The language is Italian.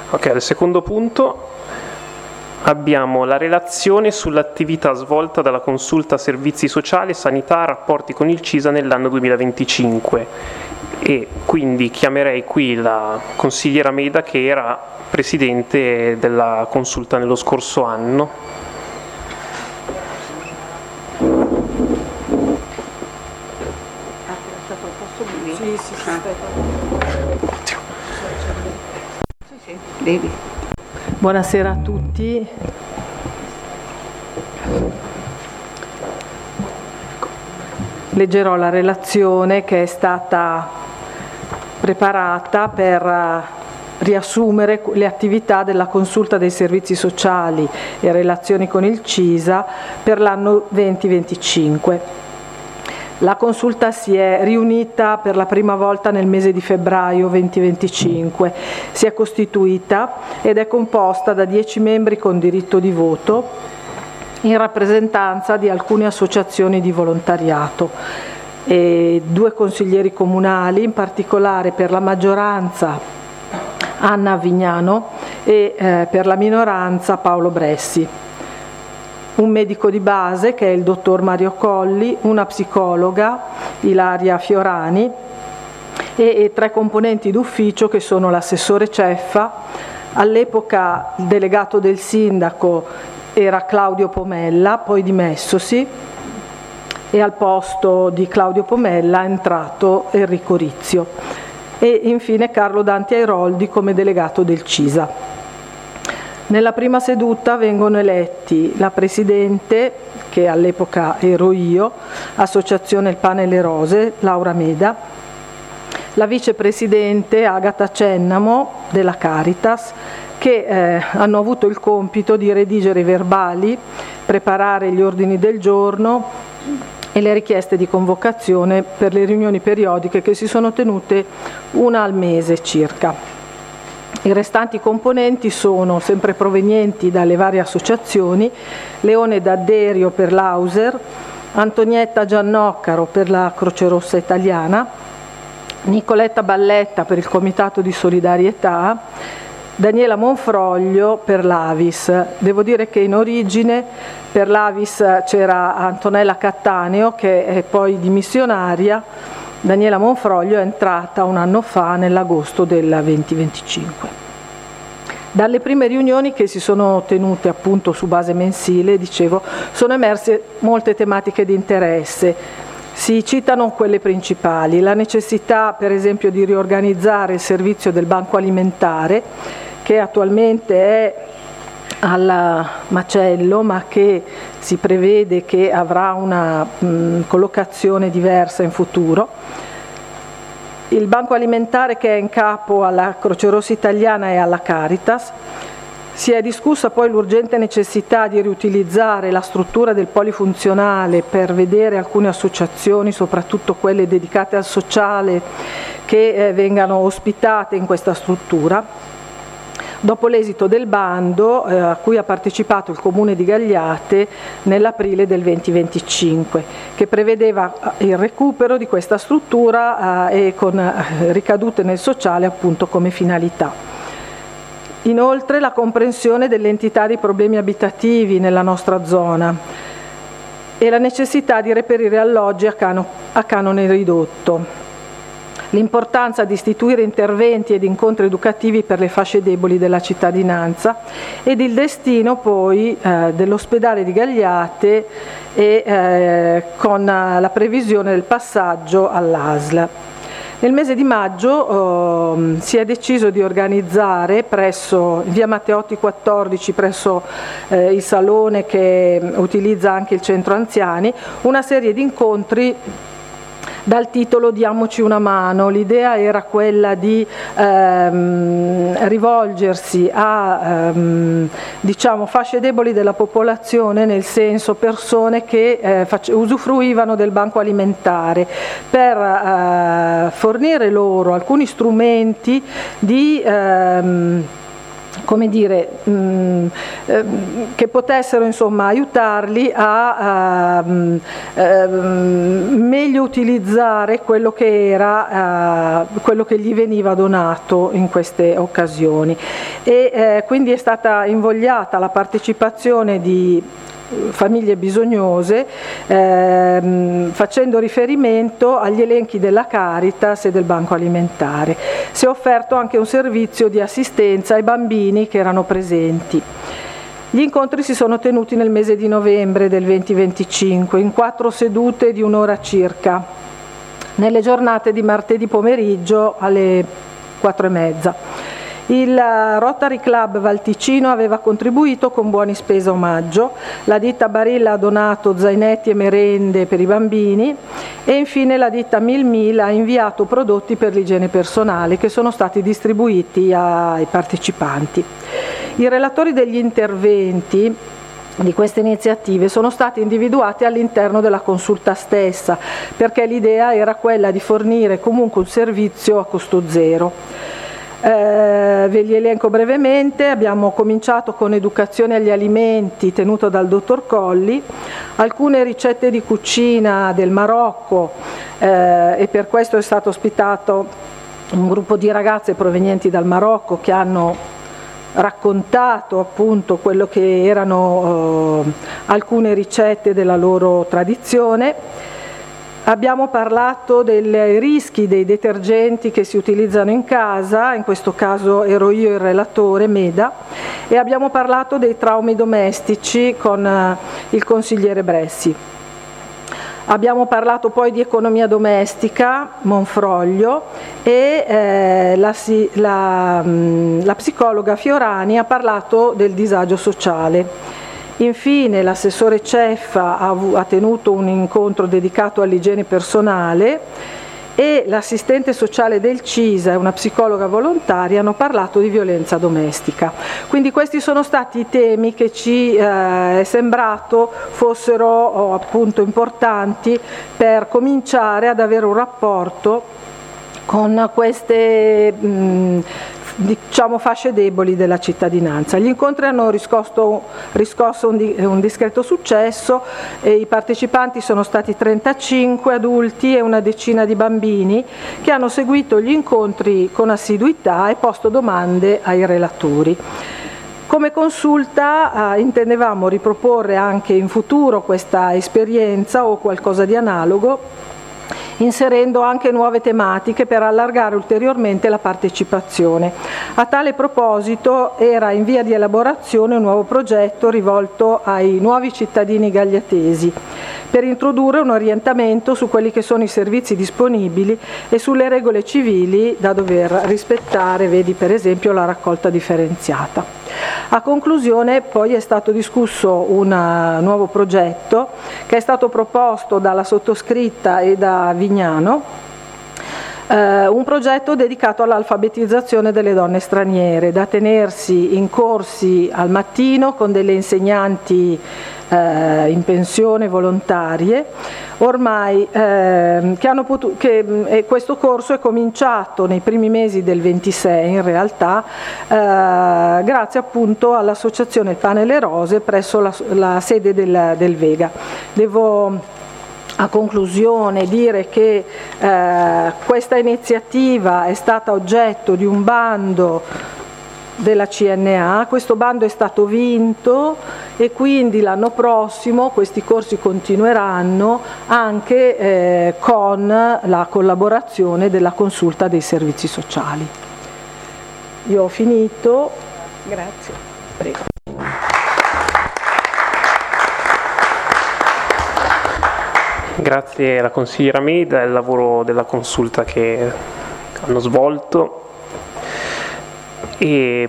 Ok, al secondo punto abbiamo la relazione sull'attività svolta dalla Consulta Servizi Sociali, Sanità, Rapporti con il CISA nell'anno 2025 e quindi chiamerei qui la consigliera Meda, che era presidente della consulta nello scorso anno. Buonasera a tutti. Leggerò la relazione che è stata preparata per riassumere le attività della Consulta dei Servizi Sociali e relazioni con il CISA per l'anno 2025. La consulta si è riunita per la prima volta nel mese di febbraio 2025, si è costituita ed è composta da 10 membri con diritto di voto in rappresentanza di alcune associazioni di volontariato e 2 consiglieri comunali, in particolare per la maggioranza Anna Avignano e per la minoranza Paolo Bressi. Un medico di base che è il dottor Mario Colli, una psicologa Ilaria Fiorani e 3 componenti d'ufficio che sono l'assessore Ceffa, all'epoca il delegato del sindaco era Claudio Pomella, poi dimessosi, e al posto di Claudio Pomella è entrato Enrico Rizio, e infine Carlo Danti Airoldi come delegato del CISA. Nella prima seduta vengono eletti la Presidente, che all'epoca ero io, Associazione Il Pane e le Rose, Laura Meda, la Vicepresidente Agata Cennamo della Caritas, che hanno avuto il compito di redigere i verbali, preparare gli ordini del giorno e le richieste di convocazione per le riunioni periodiche che si sono tenute una al mese circa. I restanti componenti sono sempre provenienti dalle varie associazioni: Leone D'Adderio per l'Auser, Antonietta Giannoccaro per la Croce Rossa Italiana, Nicoletta Balletta per il Comitato di Solidarietà, Daniela Monfroglio per l'Avis. Devo dire che in origine per l'Avis c'era Antonella Cattaneo, che è poi dimissionaria. Daniela Monfroglio è entrata un anno fa, nell'agosto del 2025. Dalle prime riunioni che si sono tenute appunto su base mensile, dicevo, sono emerse molte tematiche di interesse. Si citano quelle principali: la necessità per esempio di riorganizzare il servizio del banco alimentare, che attualmente è al macello, ma che si prevede che avrà una collocazione diversa in futuro. Il banco alimentare che è in capo alla Croce Rossa Italiana e alla Caritas. Si è discussa poi l'urgente necessità di riutilizzare la struttura del polifunzionale per vedere alcune associazioni, soprattutto quelle dedicate al sociale, che vengano ospitate in questa struttura. Dopo l'esito del bando a cui ha partecipato il Comune di Gagliate nell'aprile del 2025, che prevedeva il recupero di questa struttura e con ricadute nel sociale appunto come finalità. Inoltre la comprensione dell'entità dei problemi abitativi nella nostra zona e la necessità di reperire alloggi a canone ridotto. L'importanza di istituire interventi ed incontri educativi per le fasce deboli della cittadinanza ed il destino poi dell'ospedale di Gagliate e con la previsione del passaggio all'ASL. Nel mese di maggio si è deciso di organizzare presso via Matteotti 14, presso il salone che utilizza anche il centro anziani, una serie di incontri dal titolo Diamoci una mano. L'idea era quella di rivolgersi a diciamo fasce deboli della popolazione, nel senso persone che usufruivano del banco alimentare, per fornire loro alcuni strumenti di come dire, che potessero insomma aiutarli a meglio utilizzare quello che era quello che gli veniva donato in queste occasioni, e quindi è stata invogliata la partecipazione di famiglie bisognose, facendo riferimento agli elenchi della Caritas e del Banco Alimentare. Si è offerto anche un servizio di assistenza ai bambini che erano presenti. Gli incontri si sono tenuti nel mese di novembre del 2025 in 4 sedute di un'ora circa, nelle giornate di martedì pomeriggio alle 4:30. Il Rotary Club Valticino aveva contribuito con buoni spesa omaggio, la ditta Barilla ha donato zainetti e merende per i bambini e infine la ditta Mil ha inviato prodotti per l'igiene personale che sono stati distribuiti ai partecipanti. I relatori degli interventi di queste iniziative sono stati individuati all'interno della consulta stessa, perché l'idea era quella di fornire comunque un servizio a costo zero. Ve li elenco brevemente. Abbiamo cominciato con educazione agli alimenti tenuto dal dottor Colli, alcune ricette di cucina del Marocco, e per questo è stato ospitato un gruppo di ragazze provenienti dal Marocco che hanno raccontato appunto quello che erano alcune ricette della loro tradizione. Abbiamo parlato dei rischi dei detergenti che si utilizzano in casa, in questo caso ero io il relatore, Meda, e abbiamo parlato dei traumi domestici con il consigliere Bressi. Abbiamo parlato poi di economia domestica, Monfroglio, e la psicologa Fiorani ha parlato del disagio sociale. Infine l'assessore Ceffa ha tenuto un incontro dedicato all'igiene personale e l'assistente sociale del CISA e una psicologa volontaria hanno parlato di violenza domestica. Quindi questi sono stati i temi che ci è sembrato fossero appunto importanti per cominciare ad avere un rapporto con queste fasce deboli della cittadinanza. Gli incontri hanno riscosso un discreto successo e i partecipanti sono stati 35 adulti e una decina di bambini che hanno seguito gli incontri con assiduità e posto domande ai relatori. Come consulta intendevamo riproporre anche in futuro questa esperienza o qualcosa di analogo, inserendo anche nuove tematiche per allargare ulteriormente la partecipazione. A tale proposito era in via di elaborazione un nuovo progetto rivolto ai nuovi cittadini gagliatesi, per introdurre un orientamento su quelli che sono i servizi disponibili e sulle regole civili da dover rispettare, vedi per esempio la raccolta differenziata. A conclusione poi è stato discusso un nuovo progetto che è stato proposto dalla sottoscritta e da Vignano, un progetto dedicato all'alfabetizzazione delle donne straniere, da tenersi in corsi al mattino con delle insegnanti in pensione volontarie, ormai questo corso è cominciato nei primi mesi del 26 in realtà, grazie appunto all'associazione Il Pane e le Rose presso la sede del Vega. Devo a conclusione dire che questa iniziativa è stata oggetto di un bando della CNA, questo bando è stato vinto e quindi l'anno prossimo questi corsi continueranno anche con la collaborazione della consulta dei servizi sociali. Io ho finito, grazie. Prego. Grazie alla consigliera Meda e al lavoro della consulta che hanno svolto. E